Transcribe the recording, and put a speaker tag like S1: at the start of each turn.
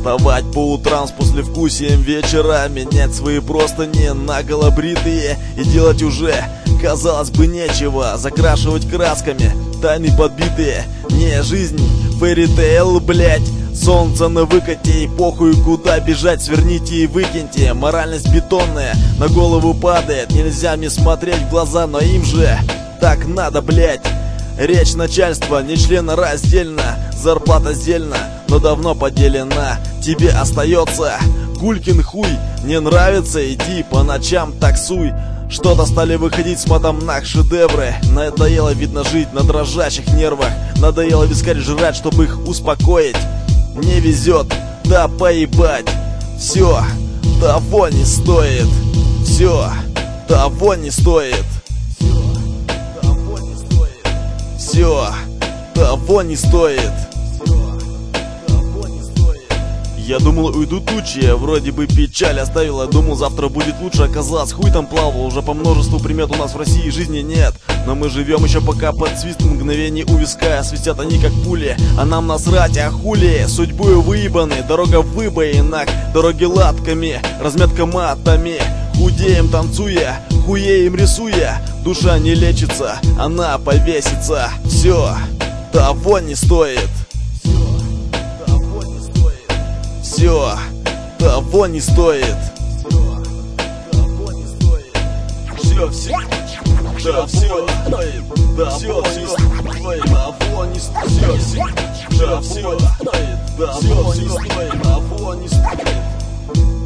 S1: Вставать по утрам с послевкусием вечера, менять свои простыни на голобритые и делать уже, казалось бы, нечего. Закрашивать красками тайны подбитые. Не жизнь, фэри-тейл, блять. Солнце на выкате и похуй куда бежать, сверните и выкиньте. Моральность бетонная на голову падает. Нельзя мне смотреть в глаза, но им же так надо, блять. Речь начальства не членораздельна, зарплата сдельна, но давно поделена. Тебе остается Гулькин хуй. Не нравится, иди по ночам таксуй. Что-то стали выходить с матом на шедевры. Надоело, видно, жить на дрожащих нервах. Надоело вискарь жрать, чтобы их успокоить. Не везет, да поебать. Все того не стоит. Все того не стоит. Все того не стоит. Я думал, уйдут тучи, вроде бы печаль оставила. Думал, завтра будет лучше, оказалось, хуй там плавал. Уже по множеству примет у нас в России жизни нет. Но мы живем еще пока под свист мгновений у виска. Свистят они как пули, а нам насрать, а хули. Судьбою выебаны, дорога в выбоинах. Дороги латками, разметка матами. Худеем танцуя, хуеем рисуя. Душа не лечится, она повесится. Все того не стоит. Все того не стоит. Все, все, да, все, да, все, того не стоит. Все, все, да, все, да, все, того не стоит.